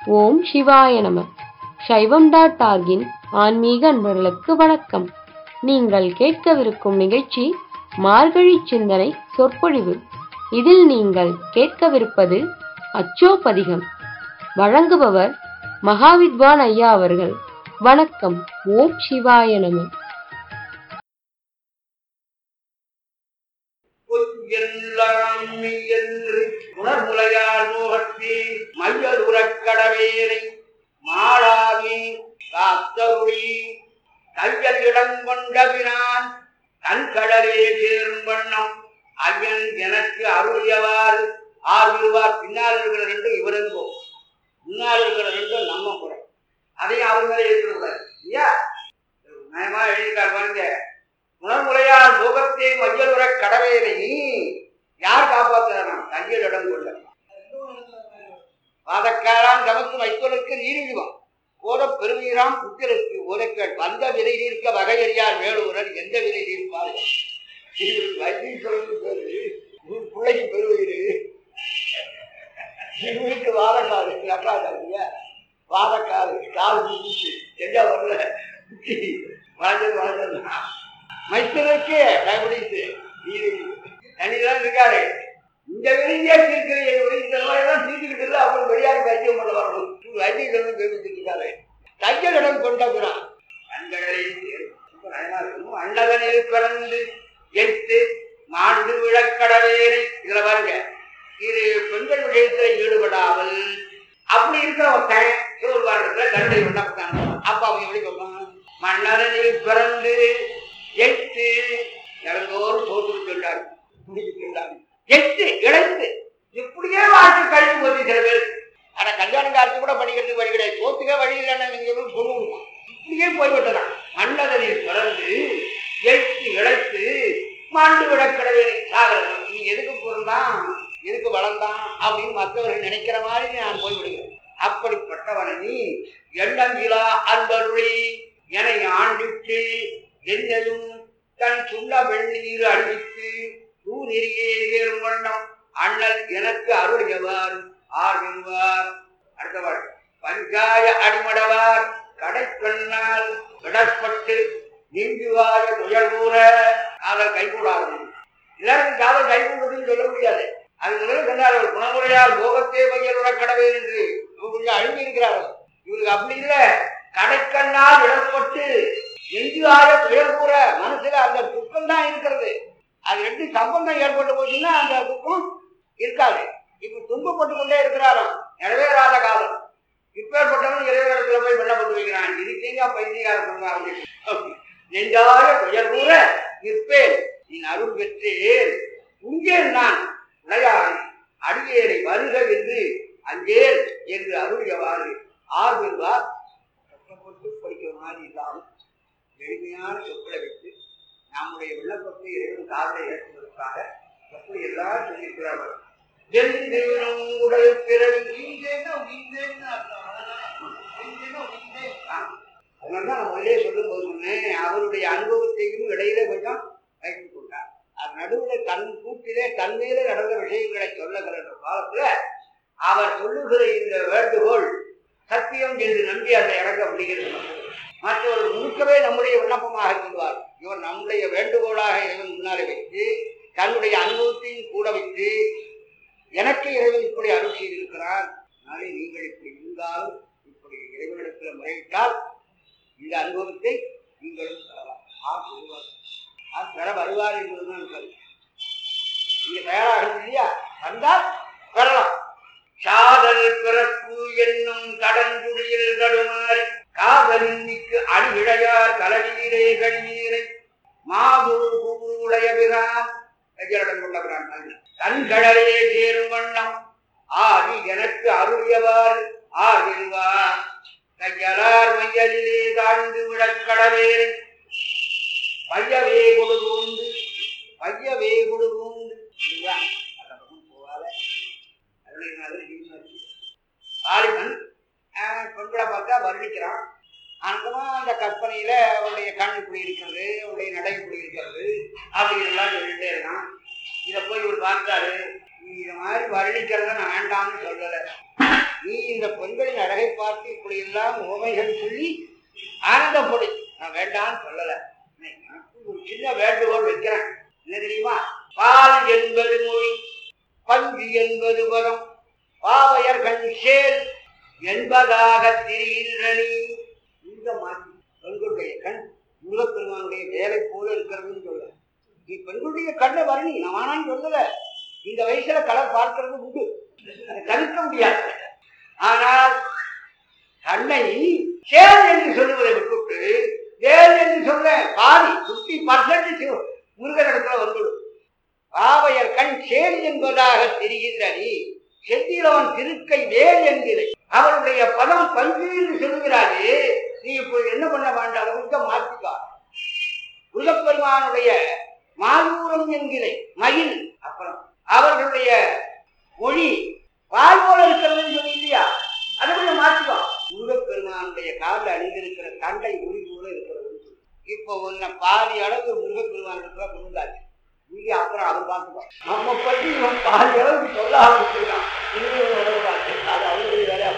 ஓம் சிவாய நம. சைவம்.orgன் ஆன்மீக அன்பர்களுக்கு வணக்கம். நீங்கள் கேட்கவிருக்கும் நிகழ்ச்சி மார்கழி சிந்தனை சொற்பொழிவு. இதில் நீங்கள் கேட்கவிருப்பது அச்சோபதிகம். வழங்குபவர் மகாவித்வான் ஐயா அவர்கள். வணக்கம். ஓம் சிவாய நம. உணர்முலையார் மோகத்தி மையருறக் கடவேனை மாளாவி காத்தருளி கையல் இடங்கொண்டபினான் கண்கடலே சேரும் வண்ணம் ஐயன் எனக்கு அருளியவாறு ஆர்விடுவார். பின்னால் இருக்கிற ரெண்டும் இவரெங்கோ, முன்னால் இருக்கிற ரெண்டும் நம்ம முறை. அதையும் அவர் மேலே ஏற்றுக்கூடாது இல்லையா? நயமா எழுதிட்டார் பாருங்க. உணர்முறையார் மோகத்தை மையலுற கடவேனை யார் காப்பாற்றுறான்? கையில் இடம் கொள்ள வாதக்காரான் தமக்கு வைத்தலுக்கு நீரிழிவான் போத பெருவீராம் புத்திரருக்கு உரைக்கள் வந்த விலை தீர்க்க வகையறியார் வேலூரர் எந்த விலை தீர்ப்பார்கள். பிள்ளைக்கு பெருவீரு வீட்டு வாதக்காரு நக்காதாங்க வாதக்காரு கால் எங்க வரல வளர்ந்தது வளர்ந்தது மைத்தனுக்கு டயபிட்டிஸ் தனிதான் இருக்காரு. இந்த விருந்தியா தீர்க்கிற இந்த நோயெல்லாம் தீர்த்துக்கிட்டு இல்லை. அப்புறம் வெளியாக வைத்தியம் பண்ண வரணும். வைத்தியம் தெரிவிச்சிருக்காரு. கையலிடம் கொண்டபுறான் கண்களை அண்டகனில் பிறந்து எட்டு மாண்டு விழக்கடவேனை. இதுல பாருங்க, இது பெண்கள் விஷயத்துல ஈடுபடாமல் அப்படி இருக்கிற ஒருத்தன் ஒரு வாரத்துல கருணை விண்ணப்பத்தான். அப்ப அவங்க எப்படி சொல்றாங்க? மன்னரனில் பிறந்து எட்டு இறந்தோர் தோற்று சொல்றாரு, எட்டு இழைத்து இப்படியே வாழ்க்கை கழிவு போது சில பேர். ஆனா கல்யாணம் காட்சி கூட படிக்கிறதுக்கு வழி கிடையாது. தோத்துக்கே வழி இல்லைன்னா நீங்க சொல்லுவோம். இப்படியே போய்விட்டதான். மன்னதனில் பிறந்து எட்டு இழைத்து மாண்டு விடக்கடவே சாகிறது. நீ எதுக்கு பிறந்தான், எதுக்கு வளர்ந்தான் அப்படின்னு மற்றவர்கள் நினைக்கிற மாதிரி நான் போய்விடுகிறேன். அப்படிப்பட்டவனை நீ எண்ணங்கிலா அன்பருளி என்னை ஆண்டிட்டு என்னையும் தன் சுண்ட வெண்ணீர் அழித்து தூநெறியே ஏறும் வண்ணம் அண்ணல் எனக்கு அருளியவார் ஆர்விடுவார். அடுத்தவர் பஞ்சாய அடிமடவார் கடைக்கண்ணால் விடப்பட்டு நீங்குவாய துயர்கூற காதல் கைகூடாது. எல்லாருக்கும் காதல் கைகூடுதுன்னு சொல்ல முடியாது. அது முதல்ல சொன்னார், குணமுறையால் போகத்தே மையலுற கடவே என்று இவர் கொஞ்சம் அழுங்கி இருக்கிறார்கள். இவருக்கு அப்படி இல்லை. கடைக்கண்ணால் விடப்பட்டு நெஞ்சுவாய துயர்கூற மனசுல அந்த துக்கம் தான் இருக்கிறது. அது ரெண்டு சம்பந்தம் ஏற்பட்டு போச்சுன்னா அந்த துக்கம் இருக்காது. இப்ப துன்பப்பட்டு கொண்டே இருக்கிறாராம். நிறைவேறாத காலம். இப்பேற்பட்டவன் இறைவனத்துல போய் விண்ணப்பட்டு வைக்கிறான். இதுக்கேங்க பைத்தியகார சொல்றாங்க. நெஞ்சாய துயர் கூற நிற்பேன் நீ அருள் பெற்றேன் உங்கே நான் உடையாய் அடியேனை வருக என்று அஞ்சேன் என்று அருளியவாறு ஆர்வெல்வார். கஷ்டப்பட்டு படிக்கிற மாதிரி இல்லாமல் எளிமையான சொற்களை வைத்து நம்முடைய விண்ணப்பத்தை இறைவன் காதலை ஏற்படுவதற்காக எப்படி எல்லாம் சொல்லியிருக்கிறார்கள். உடைய பிறகு அதனால்தான் நான் முதலே சொல்லும் போது சொன்னேன், அவருடைய அனுபவத்தையும் இடையில கொஞ்சம் வைத்துக் கொண்டார். அது நடுவில் தன் கூட்டிலே தன்மேல நடந்த விஷயங்களை சொல்லுகிற காலத்துல அவர் சொல்லுகிற இந்த வேண்டுகோள் சத்தியம் என்று நம்பி அதை இறங்க முடிகிறது. மற்றவர்கள் முழுக்கவே நம்முடைய விண்ணப்பமாக சொல்வார். இவர் நம்முடைய வேண்டுகோளாக இறைவன் முன்னாலே வைத்து தன்னுடைய அனுபவத்தையும் கூட வைத்து எனக்கு இறைவன் இப்படி அருள் செய்திருக்கிறார், நாளை நீங்கள் இப்படி இருந்தாலும் இப்படி இறைவனிடத்தில் முறையிட்டால் இந்த அனுபவத்தை நீங்களும் பெற வருவார் என்பதுதான் கருத்து. நீங்க தயாராக இல்லையா? வந்தால் பெறலாம். சாதல் பிறப்பு என்னும் கடந்துடியில் கடுமாறி காதலிக்கு அடிவிழையார் கலவீரை கழிவீரை மாதுடைய பிரான் கையலிடம் கொண்டபிரான் கண்கடலே சேரும் வண்ணம் ஆதி எனக்கு அருளியவார் ஆர்வில்வார். கையலார் மையலிலே தாழ்ந்து விடக்கடவேரை பையவே கொடுகூந்து பையவே கொடுகூந்து போவாத ஆலிமன் பெண்களை பார்த்தா வர்ணிக்கிறான். அங்கமா அந்த கற்பனையில அவருடைய கண் இப்படி இருக்கிறது, அவருடைய நடை இப்படி இருக்கிறது அப்படின்னு எல்லாம் சொல்லிட்டே இருக்கான். இதை போய் இவர் பார்த்தாரு, இதை மாதிரி வர்ணிக்கிறத நான் வேண்டாம்னு சொல்லலை. நீ இந்த பெண்களின் அழகை பார்த்து இப்படி எல்லாம் உவமைகள் சொல்லி ஆனந்தப்படு. நான் வேண்டான்னு சொல்லல, ஒரு சின்ன வேண்டுகோள் வைக்கிறேன். என்ன தெரியுமா? பால் என்பது மொழி, பஞ்சு என்பது பதம், பாவையர் கண் சேல் என்பதாக திரிகின்ற நீ. இந்த மாற்றி பெண்களுடைய கண் முருகப்பெருமானுடைய வேலை போல இருக்கிறதுன்னு சொல்ல. நீ பெண்களுடைய கண்ணை வரணி, நான் ஆனான்னு சொல்லல. இந்த வயசுல கலர் பார்க்கிறது உண்டு, அதை தவிர்க்க முடியாது. ஆனால் கண்ணை சேல் என்று சொல்லுவதை விட்டுவிட்டு வேல் என்று சொல்ல பாதி 50% முருகனிடத்துல வந்துடும். பாவையர் கண் சேல் என்பதாக தெரிகின்ற நீ செந்திலவன் திருக்கை வேல் என்கிற அவருடைய பதம் பஞ்சு என்று சொல்லுகிறாரு. நீ இப்போ என்ன பண்ண வேண்டாம், அதை கொஞ்சம் மாற்றிக்கா. முருகப்பெருமானுடைய மாயூரம் என்கிற மயில், அப்புறம் அவர்களுடைய மொழி பால் போல இருக்கிறதுன்னு சொல்லி இல்லையா, அதை கொஞ்சம் மாற்றிக்கா. முருகப்பெருமானுடைய காலில் அணிந்திருக்கிற தண்டை ஒளி போல இருக்கிறது. இப்போ உன்னை பாதி அளவு முருகப்பெருமானுக்கு புரிந்தாச்சு. இங்கே அப்புறம் அவர் பார்த்துப்பான். நம்ம பற்றி இவன் பாதி அளவுக்கு சொல்ல ஆரம்பிச்சிருக்கான். அது அவருடைய வேலையா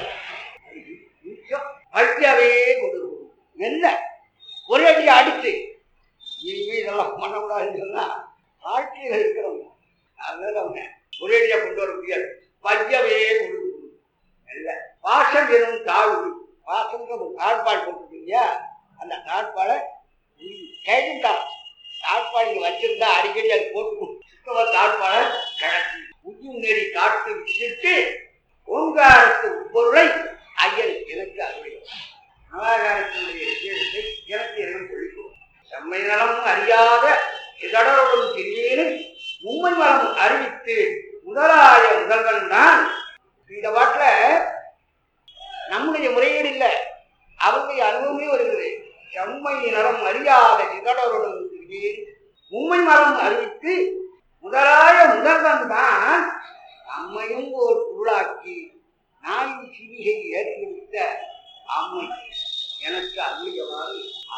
பட்டியாவே கொடுக்கும். என்ன ஒரே அடி அடிச்சு இனிமே இதெல்லாம் பண்ணக்கூடாதுன்னு சொன்னா வாழ்க்கையில் இருக்கிறவங்க அதனால அவங்க ஒரே அடியா கொண்டு வர முடியாது. பட்டியாவே கொடுக்கும். இல்லை பாசம் எனும் தாழ்வு, பாசம்ன்ற ஒரு தாழ்பாடு போட்டுருக்கீங்க. அந்த தாழ்பாடை கேட்டுட்டா தாழ்பாடு இங்க வச்சிருந்தா அடிக்கடி அது போட்டுக்கும். சுத்தமா தாழ்பாடை கழட்டி உச்சி நெறி காட்டு விட்டுட்டு ஓங்காரத்து பொருளை ஐயன் எனக்கு அருள் நவாகாரத்தினுடைய விஷயத்தை எனக்கு இறைவன் சொல்லிக்கோ. செம்மை நலம் அறியாத இதடரோடும் திரிவேனு உண்மை மலம் அறிவித்து முதலாய முதல்வன் தான். இந்த பாட்டுல நம்முடைய முறையீடு இல்லை, அவருடைய அனுபவமே வருகிறது. செம்மை நலம் அறியாத இதடரோடும் திரிவேன் உண்மை மலம் அறிவித்து முதலாய முதல்வன் தான் நம்மையும் ஒரு பொருளாக்கி நாயின் சிவிகை ஏற்றிவிட்ட அம்மை எனக்கு அருளியவாறு.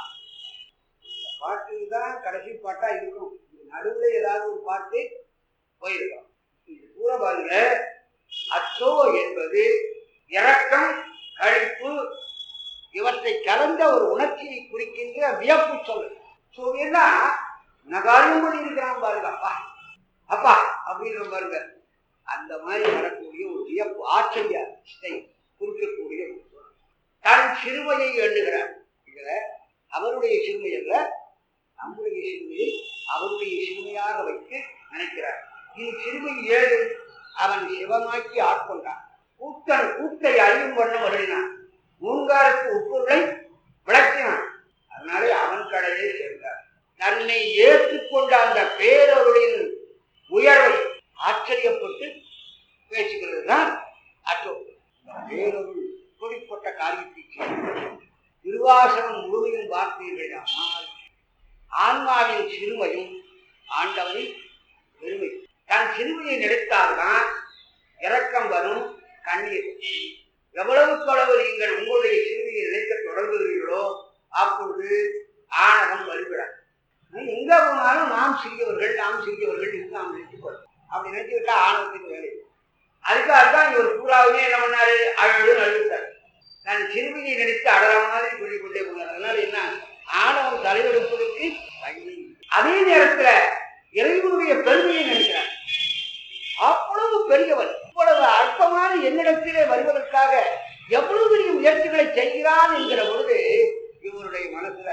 பாட்டு தான் கடைசி பாட்டா இருக்கும். நடுவில் ஏதாவது ஒரு பாட்டு போயிருக்கோம். இது கூட பாருங்க, அச்சோ என்பது இரக்கம், கழிப்பு இவற்றை கலந்த ஒரு உணர்ச்சியை குறிக்கின்ற வியப்பு சொல். சொல்லினா நகாரியம் பண்ணி இருக்கிறான் பாருங்க, அப்பா அப்பா அப்படின்ற பாருங்க. அந்த மாதிரி வரக்கூடிய ஒரு வியப்பு ஆச்சரியத்தை குறிக்கக்கூடிய தன் சிறுமையை எண்ணுகிறார். இதுல அவருடைய சிறுமை அல்ல, நம்முடைய சிறுமையை அவருடைய சிறுமையாக வைத்து நினைக்கிறார். இது சிறுமை ஏழு அவன் சிவமாக்கி ஆட்கொண்டான். கூட்டை அறியும் வண்ணம் வருடினான். மூங்காருக்கு உட்பொருளை விளக்கினான். அதனாலே அவன் கடையே சேர்ந்தார். தன்னை ஏற்றுக்கொண்ட அந்த பேரருளின் உயர்வை ஆச்சரியப்பட்டு பேசுகிறது தான் அச்சோ. பேரருள் இப்படிப்பட்ட காரியத்தை திருவாசகம் முழுமையும் பார்த்தீர்களானால் ஆன்மாவின் சிறுமையும் ஆண்டவனின் பெருமை. தன் சிறுமையை நினைத்தால்தான் இரக்கம் வரும், கண்ணீர். எவ்வளவுக்கு அளவு நீங்கள் உங்களுடைய சிறுமையை நினைக்க தொடங்குகிறீர்களோ அப்பொழுது ஆணவம் வலுவிடாது. எங்க போனாலும் நாம் சிறியவர்கள் நாம் நினைத்துக்கொள்ளும். அப்படி நினைச்சுக்கிட்டா ஆணவத்துக்கு வேலை. அதுக்காகத்தான் இவர் பூராவுமே என்ன பண்ணாரு, அழகு அழுத்தார். நான் சிறுமியை நினைத்து அடற மாதிரி சொல்லிக் கொண்டே போனார். அதனால என்ன, ஆணவம் தலைவெடுப்பதற்கு அதே நேரத்துல இறைவனுடைய பெருமையை நினைக்கிறார். அவ்வளவு பெரியவர், இவ்வளவு அற்பமான என்னிடத்திலே வருவதற்காக எவ்வளவு பெரிய முயற்சிகளை செய்கிறான் என்கிற பொழுது இவருடைய மனசுல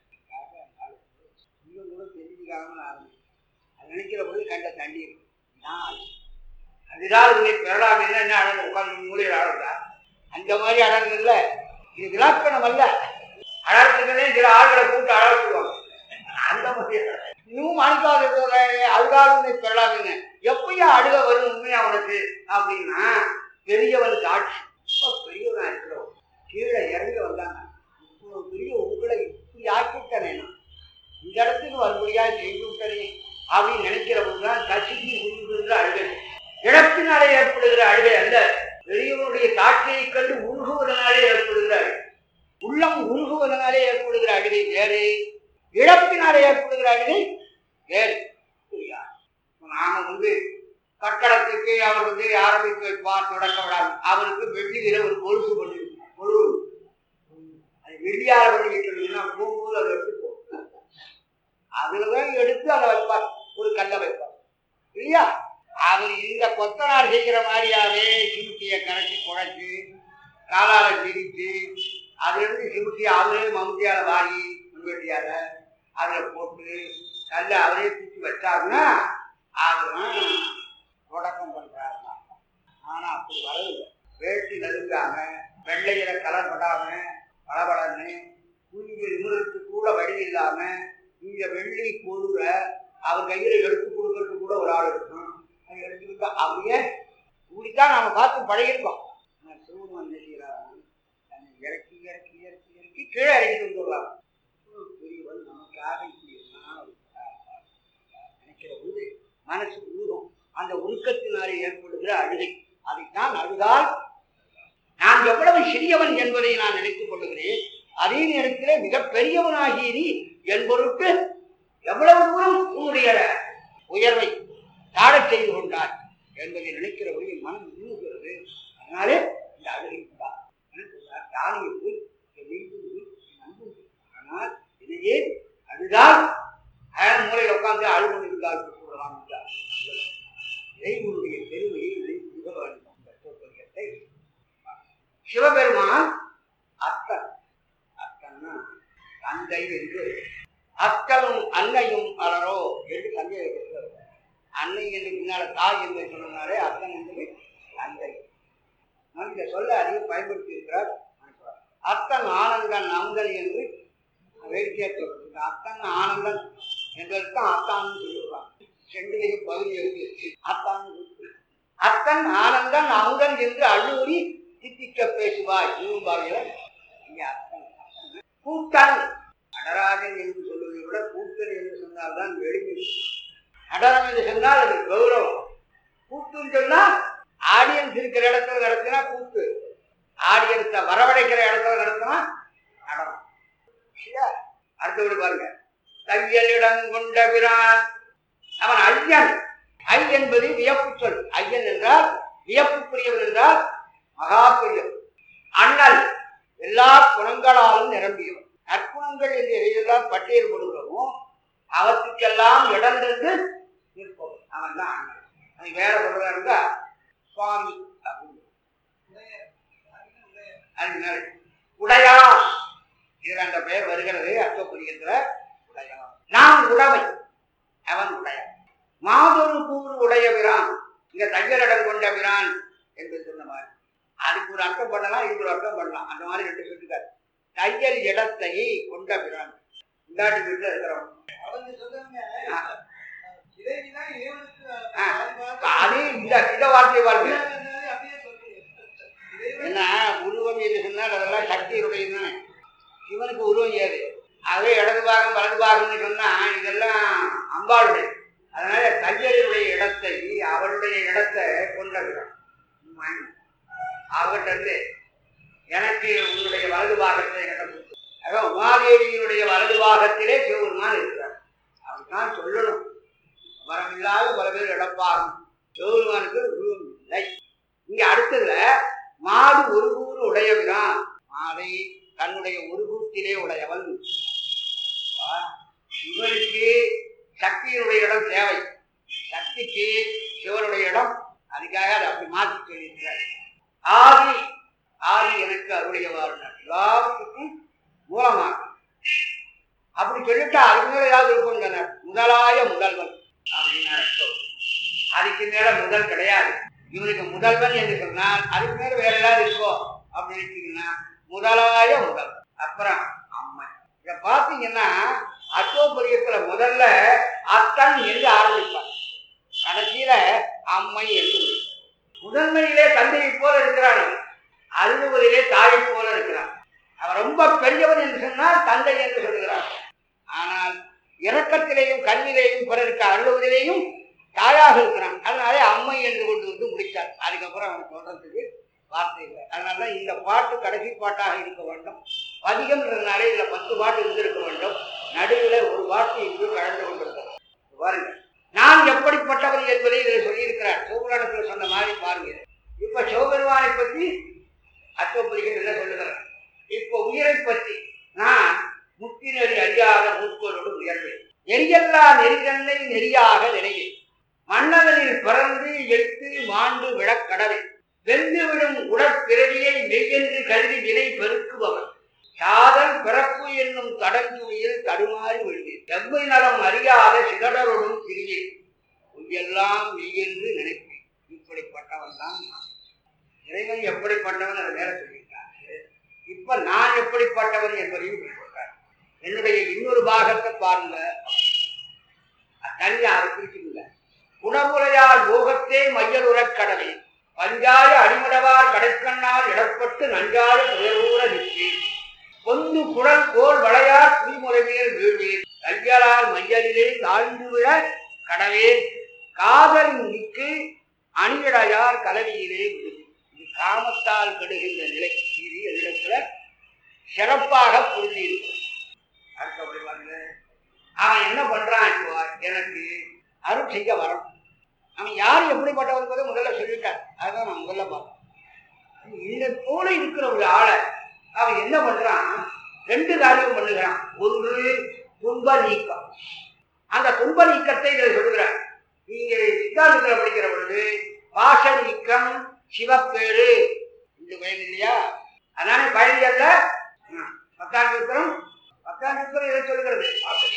நினைக்கிற பொழுது கண்ட தண்ணீர். அதுதான் உன்னை பெறலாம் என்ன அழகு உட்கார்ந்து மூலையில் அழகா அந்த மாதிரி அழகு இல்ல. இது விழாக்கணம் அல்ல. அழகுகளே சில ஆள்களை கூட்டு அழகுவாங்க. அந்த மாதிரி இன்னும் அழுகாத அழுகாத உன்னை பெறலாம்னு எப்பயா அழுக வரும் உண்மையா உனக்கு அப்படின்னா பெரியவன் காட்சி. பெரியவனா இருக்கிறோம் கீழே இறங்கி வந்தாங்க. இப்போ பெரிய உங்களை இப்படி ஆக்கிவிட்டனே, இந்த இடத்துக்கு வரும்படியா செய்து விட்டனே அப்படின்னு நினைக்கிற போதுதான் கசிக்கு உருகுகின்ற அழுகை. இழப்பினாலே ஏற்படுகிற அழுகை அல்ல, பெரியவனுடைய காட்சியை கண்டு உருகுவதனாலே ஏற்படுகிற அழுகை. உள்ளம் உருகுவதனாலே ஏற்படுகிற அழுகை வேறு, இழப்பினாலே ஏற்படுகிற அழுகை வேறு. நாம கட்டடத்துக்கு அவர் ஆரம்பித்து வைப்பார், தொடக்க விடாது. அவருக்கு வெள்ளியில ஒரு கொலுசு பண்ணி ஒரு வெள்ளியார பண்ணி வைக்கிறதுன்னா போகும்போது அதை எடுத்து போகும். அதுலதான் எடுத்து அதை வைப்பார், ஒரு கல்லை வைப்பார் இல்லையா. அவர் இந்த கொத்தனார் செய்கிற மாதிரியாவே சிமுட்டியை கரைச்சி குழைச்சி காலால திரிச்சு அதுல இருந்து சிமுட்டியை அவரே மம்முட்டியால வாங்கி முன்வெட்டியால அதுல போட்டு கல்ல அவரே தூக்கி வச்சாருன்னா அவர்தான் தொடக்கம் பண்றாரு. ஆனா அப்படி வரவில்லை. வேட்டி நெருங்காம வெள்ளையில கலர் படாம பளபளன்னு குஞ்சில் நிமிடத்துக்கு கூட வழி இல்லாம இந்த வெள்ளி பொருள அவர் கையில எடுத்து கொடுக்கறதுக்கு கூட ஒரு ஆள் இருக்கும். அதை எடுத்துக்கிட்டா அப்படியே இப்படித்தான் நாம பார்த்து பழகிருக்கோம். சிவன் இறக்கி இறக்கி இறக்கி இறக்கி கீழே இறக்கிட்டு வந்துடுறாங்க. பெரியவன் நமக்காக இப்படி நினைக்கிற போது மனசு உருகும். அந்த உருக்கத்தினாலே ஏற்படுகிற அழுகை, அதைத்தான் அழுதால் நான் எவ்வளவு சிறியவன் என்பதை நான் நினைத்துக் கொள்ளுகிறேன். அதே நேரத்தில் மிக பெரியவனாகிய நீ என் பொருட்டு எவ்வளவு தூரம் உன்னுடைய உயர்வை தாழச் செய்து கொண்டார் என்பதை நினைக்கிற போது என் மனம் உருகுகிறது. அதனாலே இந்த அழுகை தானியை போய் நம்பும். ஆனால் இதையே அழுதால் மூலையில் உட்கார்ந்து அழு கொண்டிருந்தால் சொல்லலாம் என்றார். இறைவனுடைய பெருமையை நினைத்து வேண்டும். சிவபெருமான் அத்தன், அத்தன்னா தந்தை என்று, அத்தனும் அன்னையும் அலரோ என்று தந்தையை பெற்றார். அன்னை என்று பின்னால தாய் என்று சொன்னாரே, அத்தன் என்பது தந்தை. இந்த சொல்ல அதிகம் பயன்படுத்தி இருக்கிறார். அத்தன் ஆனந்தன் நந்தன் என்று வேடிக்கையா சொல்றாங்க. அத்தன் ஆனந்தன் என்பதற்கும் அத்தான்னு சொல்லிவிடுறாங்க. செண்டிலையும் பகுதி எழுதி அத்தான். அத்தன் ஆனந்தன் அமுதன் என்று அள்ளூரி தித்திக்க பேசுவாய் இவங்க கூட்டன். நடராஜன் என்று சொல்வதை விட கூட்டன் என்று சொன்னால்தான் எளிமை. நடனம் என்று சொன்னால் அது கௌரவம். கூட்டுன்னு சொன்னா ஆடியன்ஸ் இருக்கிற இடத்துல நடத்தினா கூட்டு, ஆடியன்ஸை வரவழைக்கிற இடத்துல நடத்தினா நடனம். அடுத்தபடி பாருங்க, தையலிடம் கொண்ட பிரான் அவன் ஐயன். ஐ என்பது வியப்பு சொல். ஐயன் என்றால் வியப்புக்குரியவன் என்றால் மகா பெரியவன். அண்ணல் எல்லா குணங்களாலும் நிரம்பியவன். நற்குணங்கள் என்று எதையெல்லாம் பட்டியல் போடுகிறோமோ அவற்றுக்கெல்லாம் இடர்ந்து நிற்பவன் அவன் தான் அண்ணல். அது வேற சொல்றதா இருந்தா சுவாமி அப்படின்னு. உடையார் இதுல அந்த பெயர் வருகிறது. அர்த்தப்புரிகின்ற உடையார். நான் உடமை, அவன் உடையார். மாதொரு கூறு உடைய பிரான், இங்க தையலிடம் கொண்ட பிரான் என்று சொன்ன மாதிரி அதுக்கு ஒரு அர்த்தம் பண்ணலாம், இதுக்கு ஒரு அர்த்தம் பண்ணலாம். அந்த மாதிரி ரெண்டு சொல்லிருக்காரு. தையல் இடத்தை கொண்ட பிரான் இந்தாட்டி வீட்டுல இருக்கிறவன். அதே இந்த வார்த்தையை பாருங்க. என்ன உருவம் என்று சொன்னால் அதெல்லாம் சக்தியுடையதுன்னு. இவனுக்கு உருவம் ஏது, அதே இடது பாகம் வலது பாகம்னு சொன்னா இதெல்லாம் அம்பாளுடைய. அதனால தையலுடைய இடத்தை அவருடைய இடத்தை கொண்டவிடும். அவர்கிட்ட இருந்து எனக்கு உன்னுடைய வலது பாகத்தை என்கிட்ட உமாதேவியினுடைய வலது பாகத்திலே சிவபெருமான் இருக்கிறார். அவருதான் சொல்லணும். வரமில்லாத பல பேர் இடப்பாகும். சிவபெருமானுக்கு உருவம் இல்லை. இங்க அடுத்ததுல மாடு ஒரு கூறு உடையவிரான், மாதை தன்னுடைய ஒரு கூட்டிலே உடையவன். இவருக்கு சக்தியினுடைய இடம் தேவை. சக்திக்கு சிவனுடைய இடம், அதுக்காக அதை அப்படி மாற்றி சொல்லியிருக்கிறார். ஆதி ஆதி எனக்கு அவருடைய வாழ்நாள் எல்லாத்துக்கும் மூலமாக அப்படி சொல்லிட்டா அதுக்கு மேல ஏதாவது இருக்கும். முதலாய முதல்வன் அப்படின்னா அதுக்கு மேல முதல் கிடையாது. இவனுக்கு முதல்வன் என்று சொன்னால் அதுக்கு மேல வேற ஏதாவது இருக்கோ அப்படின்னு நினைச்சீங்கன்னா முதலாய முதல்வன். அப்புறம் அம்மை. இத பாத்தீங்கன்னா அச்சோபரியத்துல முதல்ல அத்தன் என்று ஆரம்பிப்பார், கடைசியில அம்மை என்று. முதன்மையிலே தந்தையை போல இருக்கிறான், அழுவதிலே தாயை போல இருக்கிறான். அவன் ரொம்ப பெரியவன் என்று சொன்னால் தந்தை என்று சொல்லுகிறான். ஆனால் இரக்கத்திலேயும் கண்ணிலேயும் பிறருக்கு அழுவதிலேயும் தாயாக இருக்கிறான். அதனாலே அம்மை என்று கொண்டு வந்து முடித்தார். அதுக்கப்புறம் அவன் சொல்றதுக்கு வார்த்தை இல்லை. அதனால இந்த பாட்டு கடைசி பாட்டாக இருக்க வேண்டும். பதிகம்ன்றதுனாலே இதுல 10 பாட்டு இருந்திருக்க வேண்டும். நடுவில் ஒரு பாட்டு இங்கு கலந்து கொண்டிருக்கிறது. பாருங்க, நான் எப்படிப்பட்டவர் என்பதை இதில் சொல்லியிருக்கிறார். சிவபுராணத்தில் சொன்ன மாதிரி பாருங்க. இப்ப சிவபெருமானை பற்றி அச்சோப்பதிகள் என்ன சொல்லுகிறார். இப்ப உயிரை பற்றி நான் முத்தி நெறி அறியாத மூப்பரோடு உயர்வேன். நெறியல்லா நெறிதன்னை நெறியாக நினைவேன். மன்னதனில் பிறந்து எட்டு மாண்டு விழக்கடவை வெந்து விடும் உடற்பிறவியை மெய்யென்று கருதி வினை பெருக்குபவர். சாதல் பிறப்பு என்னும் தடங்குழியில் தடுமாறி விழுவேன். எவ்வை நலம் அறியாத சிதறரோடும் திரிவேன். எல்லாம் மெய்யென்று நினைப்பேன். இப்படிப்பட்டவன் தான் இறைவன். எப்படிப்பட்டவன் அதை மேல சொல்லியிருக்காரு. இப்ப நான் எப்படிப்பட்டவன் என்பதையும் சொல்றார். என்னுடைய இன்னொரு பாகத்தை பாருங்க. தனியா அதை பிரிச்சுங்க. குணமுலையார் போகத்தே மையலுறக் கடவை பஞ்சாய அடிமடவார் கடைக்கண்ணால் இடப்பட்டு நஞ்சாய துயரூர நிற்கே பொந்து குடல் கோல் வளையார் புலிமுறை மேல் வீழ்வேன். கையலார் மையலிலே தாழ்ந்து விழ கடவே காதல் நிற்கு அணியடையார் கலவியிலே விழுது. இது காமத்தால் கெடுகின்ற நிலை. இது என்னிடத்துல சிறப்பாக புரிஞ்சிருக்கும். அடுத்தபடி பாருங்க. அவன் என்ன பண்றான்? இப்போ எனக்கு அருள் செய்ய வரணும். அவன் யார் எப்படிப்பட்டவன் என்பதை முதல்ல சொல்லிட்டார். அதுதான் நான் முதல்ல பார்த்தேன். இந்த போல இருக்கிற ஒரு ஆளை அவன் என்ன பண்றான்? ரெண்டு காரியம் பண்ணுகிறான். ஒன்று துன்ப நீக்கம். அந்த துன்ப நீக்கத்தை இதை சொல்லுகிறார். நீங்க சித்தாந்தத்தில் படிக்கிற பொழுது பாச நீக்கம் சிவப்பேறு இந்த பயன் இல்லையா? அதனால பயன் அல்ல. 10ஆம் சூத்திரம் இதை சொல்லுகிறது.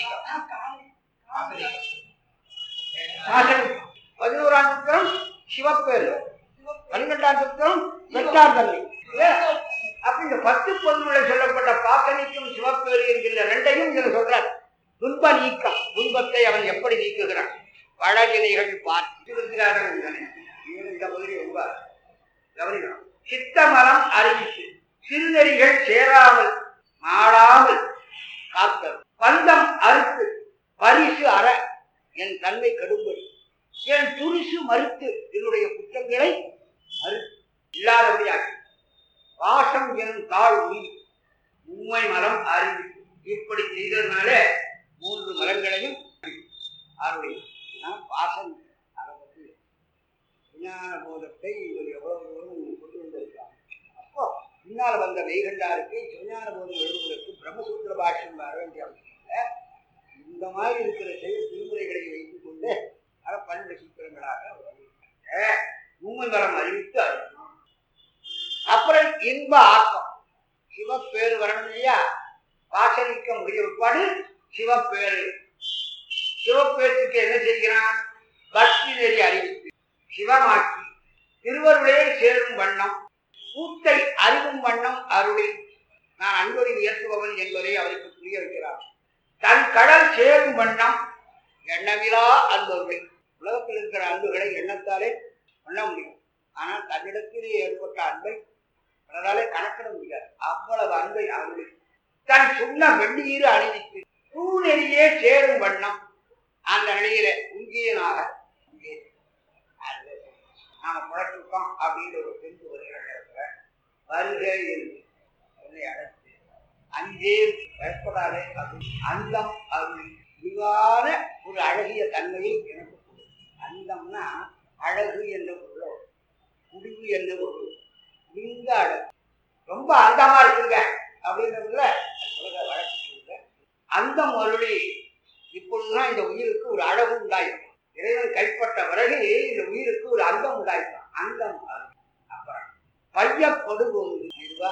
11ஆம் சூத்திரம் சிவப்பேறு, 12ஆம் சூத்திரம் வெட்டார் தன்மை. அப்ப இந்த 10, 11 சொல்லப்பட்ட பாசனிக்கும் சிவப்பேறு என்கின்ற ரெண்டையும் இதில் சொல்றார். துன்ப நீக்கம். துன்பத்தை அவன் எப்படி நீக்குகிறான்? வழகினைகள் பார்த்து இந்த பகுதி ரொம்ப கவனிக்கணும். சித்தமலம் அறிவித்து சிறுநெறிகள் சேராமல் மாடாமல் காத்தல் பந்தம் அறுத்து பரிசு அற என் தன்மை கடும்படி என் துரிசு மறுத்து என்னுடைய குற்றங்களை மறுத்து இல்லாதபடியாக்கி வாசம் எனும் தாழ் உயிர் உண்மை மலம் அறிவித்து இப்படி செய்ததுனால 3 மலங்களையும் அருளை வாசம் அதை பற்றி விஞ்ஞான போதத்தை இவர் எவ்வளவு தூரம் கொண்டு வந்திருக்காங்க. அப்போ பின்னால் வந்த மெய்கண்டாருக்கு விஞ்ஞான போதம் எழுதுவதற்கு பிரம்மசூத்திர பாஷ்யம் வர வேண்டிய அவசியம். இந்த மாதிரி இருக்கிற செயல் திருமுறைகளை வைத்துக் கொண்டு அதை 12 சூத்திரங்களாக உண்மை மலம் அறிவித்து அருளணும். அப்புறம் இன்ப ஆக்கம். சிவப்பேறு வரணும் இல்லையா? வாசனிக்க முடிய உட்பாடு சிவப்பேறு. சிவப்பேற்றுக்கு என்ன செய்கிறான்? பக்தி நெறி அறிவித்து சிவமாக்கி திருவருளே சேரும் வண்ணம் கூட்டை அறிவும் வண்ணம் அருளில் நான் அன்பொழில் இயற்றுபவன் என்பதை அவருக்கு புரிய வைக்கிறார். தன் கடல் சேரும் வண்ணம் எண்ணமிலா அன்பொருளை. உலகத்தில் இருக்கிற அன்புகளை எண்ணத்தாலே பண்ண முடியும். ஆனால் தன்னிடத்திலே ஏற்பட்ட அன்பை அதனாலே கணக்கிட முடியாது. அவ்வளவு அன்பை அருளி தன் சொன்ன வெண்ணீர் அணிவித்து பூநெறியே சேரும் வண்ணம் அந்த நிலையில உங்கியனாக நாம குழச்சிருக்கோம் அப்படின்ற ஒரு தெரிந்து வருகிற நேரத்துல வருகை என்று என்னை அழைத்து அஞ்சே பயப்படாதே அந்தம் அருள் விரிவான ஒரு அழகிய தன்மையை எனக்கு கொடு. அந்தம்னா அழகு என்ற பொருளோ முடிவு என்ற பொருள். இந்த அழகு ரொம்ப அந்தமா இருக்குங்க அப்படின்றதுல உலக வழக்கு சொல்லுங்க. அந்தம் அருளி இப்பொழுதுதான் இந்த உயிருக்கு ஒரு அழகு உண்டாயிருக்கும். இறைவன் கைப்பற்ற பிறகு இந்த உயிருக்கு ஒரு அந்தம் உண்டாயிருக்கும். அந்தம் அப்புறம் பையப்படுபோது இதுவா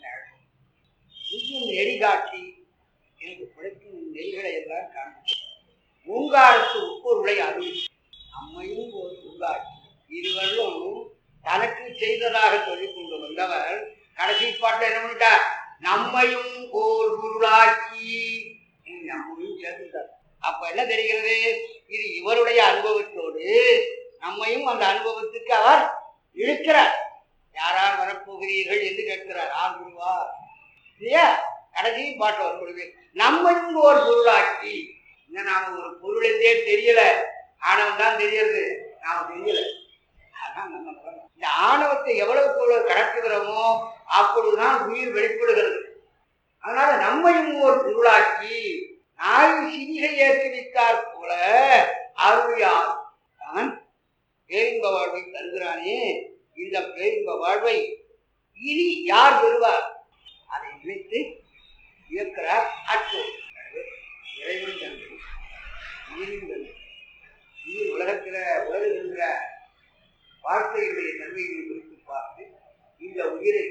உயிர் நெறி காட்டி எனக்கு பிழைக்கும் நெறிகளை எல்லாம் காண்பிக்கும். பூங்காரத்து உப்பொருளை அருள் நம்மையும் ஒரு பூங்காட்சி. இருவரும் தனக்கு செய்ததாக சொல்லிக் கொண்டு வந்தவர் கடைசி பாட்டில் என்ன பண்ணிட்டார்? நம்மையும் ஓர் பொருளாக்கி நம்மையும் சேர்த்துட்டார். அப்ப என்ன தெரிகிறது? இது இவருடைய அனுபவத்தோடு நம்மையும் அந்த அனுபவத்துக்கு அவர் இழுக்கிறார். யாரார் வரப்போகிறீர்கள் என்று கேட்கிறார். ஆகுவார் இல்லையா? கடைசி பாட்டு வரும்பொழுது நம்மையும் ஒரு பொருளாக்கி. இன்னும் நாம ஒரு பொருள் என்றே தெரியல, ஆணவம் தான் தெரியறது, நாம தெரியல. அதான் நம்ம இந்த ஆணவத்தை எவ்வளவு கடத்துகிறோமோ அப்பொழுதுதான் உயிர் வெளிப்படுகிறது. அதனால நம்மையும் ஒரு பொருளாக்கி நாய் சிறிகை ஏற்றி வைத்தார் போல அருளியார் அவன் பேரின்ப வாழ்வை தருகிறானே, இந்த பேரின்ப வாழ்வை இனி யார் பெறுவார்? அதை நினைத்து இயக்கிறார் அற்றோர். இறைவன் தன்மை, உயிரின் தன்மை, உயிர் உலகத்தில் உலகுகின்ற வார்த்தைகளுடைய தன்மையை குறித்து பார்த்து இந்த உயிரை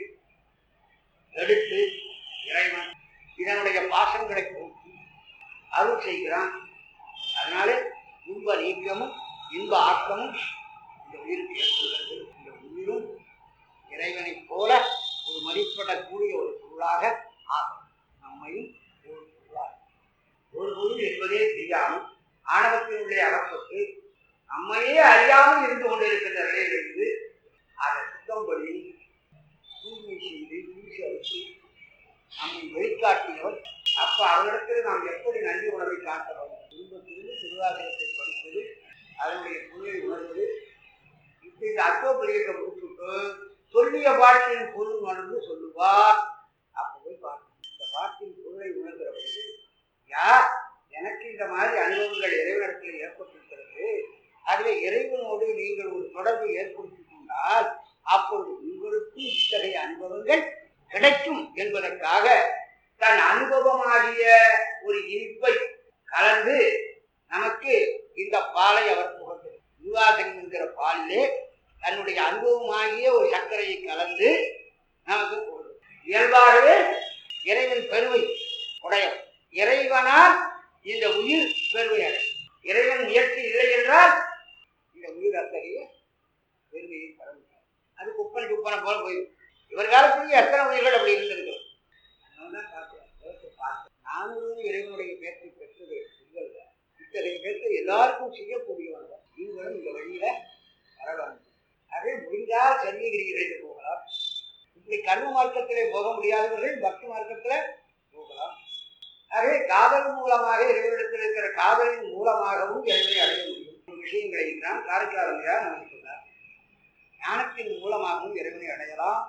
எடுத்து இறைவன் இதனுடைய பாசங்களை போக்கி அருள் செய்கிறான். அதனால இன்ப நீக்கமும் இன்ப ஆக்கமும் இந்த உயிருக்கு ஏற்படுகிறது. இந்த உயிரும் இறைவனை போல ஒரு மதிப்பிடக்கூடிய ஒரு பொருளாக ஆகும். நம்மையும் ஒரு பொருளாக ஒரு பொருள் என்பதே தெரியாமல் ஆணவத்தினுடைய அகப்பட்டு நம்மையே அறியாமல் இருந்து கொண்டிருக்கின்ற நிலையிலிருந்து அதை சுத்தம் பண்ணி தூய்மை செய்து தூசி அடித்து நம்மை வெளிக்காட்டியவர். அப்ப அவரிடத்தில் நாம் எப்படி நன்றி உணர்வை காட்டுறோம்? இன்பத்திலிருந்து திருவாசகத்தை படிப்பது, அதனுடைய பொருளை உணர்வது, இப்படி இந்த அர்த்தோபரியத்தை முடிச்சுட்டு சொல்லிய பாட்டின் பொருள் உணர்ந்து சொல்லுவார். அப்ப போய் பார்க்கணும். இந்த பாட்டின் பொருளை உணர்கிற பொழுது யார் எனக்கு இந்த மாதிரி அனுபவங்கள் இறைவனிடத்தில் ஏற்பட்டிருக்கிறது, அதுவே இறைவனோடு நீங்கள் ஒரு தொடர்பை ஏற்படுத்திக் கொண்டால் அப்பொழுது உங்களுக்கும் இத்தகைய அனுபவங்கள் கிடைக்கும் என்பதற்காக தன் அனுபவமாகிய ஒரு இனிப்பை கலந்து நமக்கு இந்த பாலை அவர் புகழ்ந்தார். திருவாசகம் என்கிற பாலிலே தன்னுடைய அனுபவமாகிய ஒரு சர்க்கரையை கலந்து நமக்கு புகழ்ந்தார். இயல்பாகவே இறைவன் பெருமை உடையவர். இறைவனால் இந்த உயிர் பெருமை அடையும். இறைவன் முயற்சி இல்லை என்றால் இந்த உயிர் அத்தகைய பெருமையை பெற முடியாது. அது குப்பன் குப்பனை போல போயிடும். இவர் காலத்திலேயே எத்தனை உயிர்கள் அப்படி இருந்திருக்கிறோம். அதனால்தான் பார்க்கிறேன். நானும் இறைவனுடைய பேச்சை பெற்றது இல்லை. இத்தகைய பேச்சை எல்லாருக்கும் செய்யக்கூடியவர்கள் நீங்களும் இந்த வழியில வர வேண்டும். அதே முடிந்தால் சரியகிரிகளில் போகலாம். இப்படி கர்ம மார்க்கத்திலே போக முடியாதவர்கள் பக்தி மார்க்கத்துல போகலாம். ஆகவே காதல் மூலமாக இறைவனிடத்தில் இருக்கிற காதலின் மூலமாகவும் இறைவனை அடைய முடியும். விஷயங்களை தான் காரைக்காலமையா நமக்கு சொன்னார். ஞானத்தின் மூலமாகவும் இறைவனை அடையலாம்,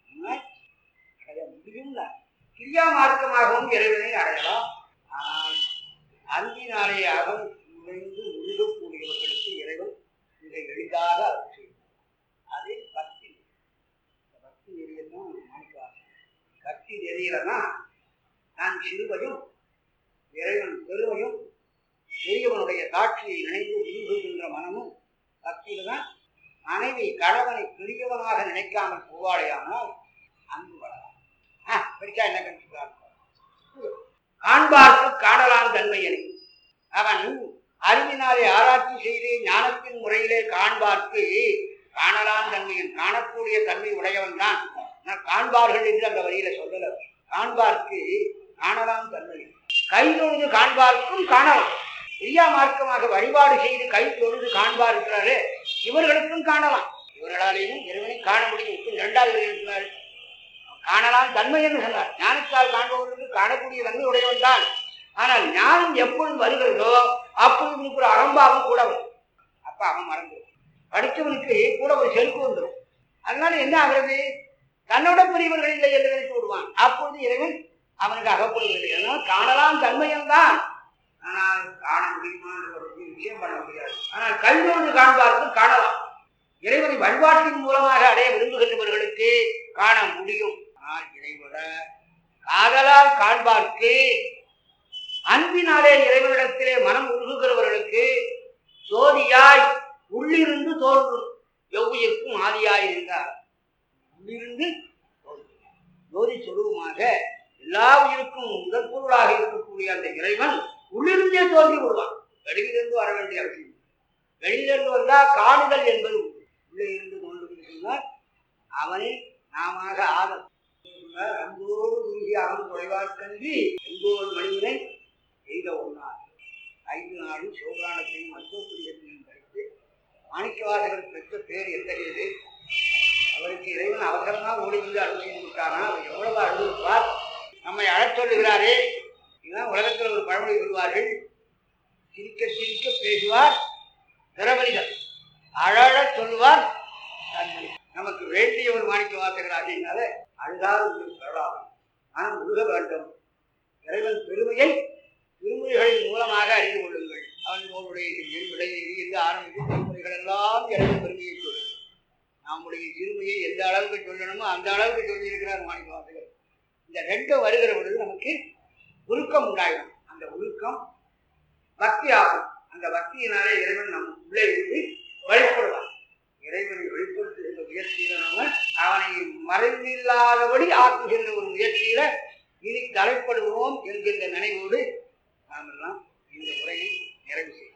அடைய முடியும். கிரியா மார்க்கமாகவும் இறைவனை அடையலாம். ஆனால் அன்பினாலே அகம் நுழைந்து முழுகக்கூடியவர்களுக்கு இறைவன் இதை எளிதாக அருள் செய்யும். அதே பக்தி. பக்தி நெறியதான் மாணிக்காசம். பக்தி நெறியிலன்னா நான் சிறுவையும் இறைவன் பெருமையும் பெரியவனுடைய காட்சியை நினைந்து உருகுகின்ற மனமும் பக்தியில தான் மனைவி கணவனை பெரியவனாக நினைக்காமல் போவாளையானால் அன்பு வளரலாம். படிச்சா என்ன கண்டிப்பார் காண்பார்க்கு காணலாம் தன்மையனை. அவன் அறிவினாலே ஆராய்ச்சி செய்து ஞானத்தின் முறையிலே காண்பார்க்கு காணலாம் தன்மையன், காணக்கூடிய தன்மை உடையவன் தான். காண்பார்கள் என்று அந்த வழியில சொல்லல. காண்பார்க்கு காணலாம் தன்மையன். கை தொழுது காண்பார்க்கும் காணலாம். பிரியா மார்க்கமாக வழிபாடு செய்து கை தொழுது காண்பார் இருக்கிறாரே இவர்களுக்கும் காணலாம். இவர்களாலேயும் இறைவனை காண முடியும். இரண்டாவது இருக்கிறார் காணலாம் தன்மை என்று சொன்னார். ஞானத்தால் காண்பவர்களுக்கு காணக்கூடிய தன்மை உடையவன் தான். ஆனால் ஞானம் எப்பொழுது வருகிறதோ அப்பொழுது இவனுக்கு ஒரு அகம்பாவம் கூட வரும். அப்ப அவன் மறந்துடும். படித்தவனுக்கு கூட ஒரு செருக்கு வந்துடும். அதனால என்ன ஆகிறது? தன்னோட பெரியவர்கள் இல்லை என்று நினைத்து விடுவான். அப்பொழுது இறைவன் அவனுக்கு அகப்படுவதில்லை. அதனால் காணலாம் தன்மையும் தான். ஆனால் காண முடியுமா விஷயம் பண்ண முடியாது. ஆனால் கல்வியோடு காண்பார்க்கு காணலாம். இறைவனை வழிபாட்டின் மூலமாக அடைய விரும்புகின்றவர்களுக்கு காண முடியும். ஆனால் இறைவட காதலால் காண்பார்க்கு அன்பினாலே இறைவனிடத்திலே மனம் உருகுகிறவர்களுக்கு ஜோதியாய் உள்ளிருந்து தோன்றும் எவ்வுயிர்க்கும் ஆதியாய் இருந்தார். உள்ளிருந்து ஜோதி சொருபமாக எல்லா உயிருக்கும் முதல் பொருளாக இருக்கக்கூடிய அந்த இறைவன் உள்ளிருந்தே தோன்றி விடுவான். வெளியிலிருந்து வர வேண்டிய அவசியம். வெளியிலிருந்து வந்தால் காணுதல் என்பது உள்ளே இருந்து தோன்றுகிறார். அவனை நாம ஆதல் அன்போடு உருகி அகம் குறைவார்கன்றி எங்கோல் மணியினை எய்த ஒன்றார். 5 நாளும் சிவபுராணத்தையும் அர்த்தோபரியத்தையும் படித்து மாணிக்கவாசகர் பெற்ற பேர் எத்தகையது. அவருக்கு இறைவன் அவசரமாக ஓடி வந்து அருள் செய்து விட்டாரா? அவர் எவ்வளவு அழுதுப்பார். நம்மை அழச் சொல்லுகிறாரே. இதுதான் உலகத்தில் ஒரு பழமொழி சொல்வார்கள். சிரிக்க சிரிக்க பேசுவார் பிறமனிதர், அழ சொல்லுவார் தன்மனிதர். நமக்கு வேண்டிய ஒரு மாணிக்க வாசகராகினால அழுதால் உங்களுக்கு பெறலாம். ஆனால் உருக வேண்டும். இறைவன் பெருமையை திருமொழிகளின் மூலமாக அறிந்து கொள்ளுங்கள். அவனுடைய விடையேறி என்று ஆரம்பித்து திருமுறைகள் எல்லாம் இறைவன் பெருமையை சொல்லு. நம்முடைய சிறுமையை எந்த அளவுக்கு சொல்லணுமோ அந்த அளவுக்கு சொல்லியிருக்கிறார் மாணிக்கவாசகர். இந்த ரெண்டு வருகிற பொழுது நமக்கு உருக்கம் உண்டாயிடும். அந்த உருக்கம் பக்தி ஆகும். அந்த பக்தியினாலே இறைவன் நம் உள்ளே இருந்து வழிபடுவான். இறைவனை வெளிப்படுத்துகின்ற முயற்சியில நம்ம அவனை மறைந்தில்லாதபடி ஆக்குகின்ற ஒரு முயற்சியில இனி தலைப்படுவோம் என்கின்ற நினைவோடு நாம் எல்லாம் இந்த உரையை நிறைவு செய்வோம்.